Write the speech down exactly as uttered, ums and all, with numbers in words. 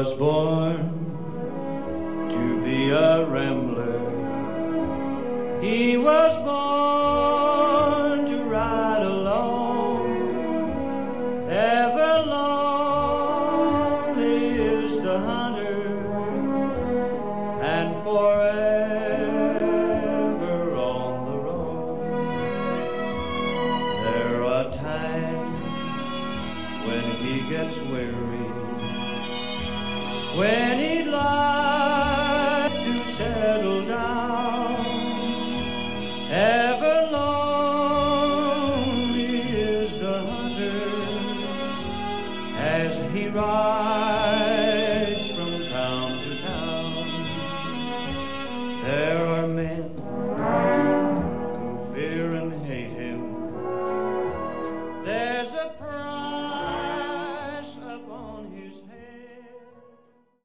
was born to be a rambler. He was born to ride alone. Ever lonely is the hunter, and forever on the road. There are times when he gets weary, when he'd like to settle down. Ever lonely is the hunter as he rides from town to town. There are men who fear and hate him. There's a price upon his head.